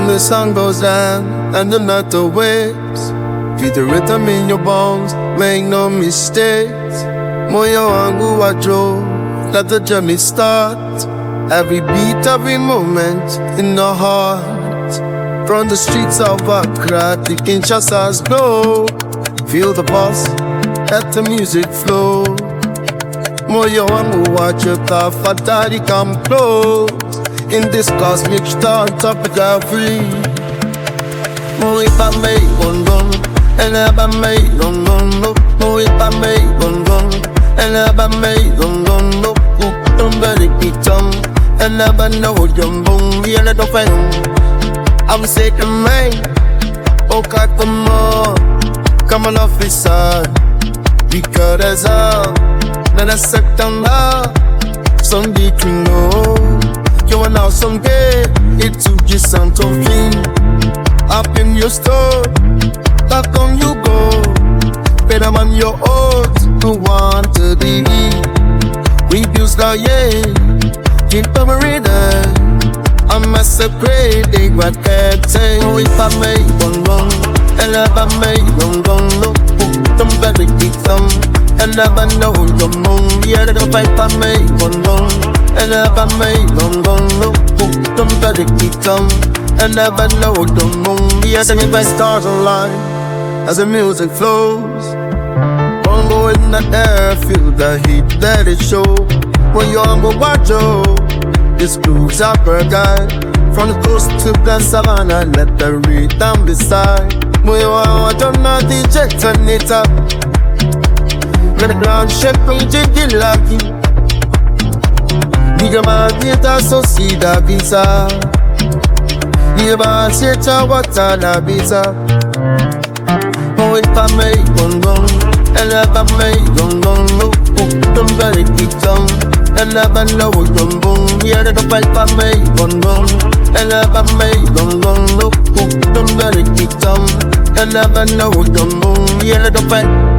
When the sun goes down and the night waves, feel the rhythm in your bones, make no mistakes. Moyo wangu wajo, let the journey start. Every beat, every moment in the heart. From the streets of Accra, the Kinshasa's glow. Feel the pulse, let the music flow. Moyo wangu wajo, tafadhali come close. In this cosmic star, tropical free. Moipa mei bondon, elaba mei londono. Moipa mei bondon, elaba mei londono. Umberi pitam, elaba no jumbum, yele do feng. I'm sick of me, okay come on officer. Because there's a, then I set down love, somebody to know. You are now someday, it's you just sound so clean. Up in your store, back on you go. Better man your oath, who want to be. Reviews now, yeah, keep them reading. I'm a separate, they got that say. Oh, if I made one wrong, and if I made one wrong, look, them better keep them. And never know the moon, yeah, the fight I made one wrong. And never made long, look, them better keep them. And never know the moon, yeah, singing by stars align as the music flows. Bongo in the air, feel the heat that it shows. When you're on Wajo, this blues are per guy. From the coast to the savannah, let the rhythm decide. When you are on the DJ, turn it up. Let the ground shake from jiggy lucky. Nigga ma dieta so si da visa. Nigga ma seta wata da visa. Oh if I make one wrong, and if I make one wrong, no, don't let it be done. And never know one wrong, yeah the fight I make one wrong. And if I make one wrong, no, don't let it be done. And never know one wrong, yeah the fight.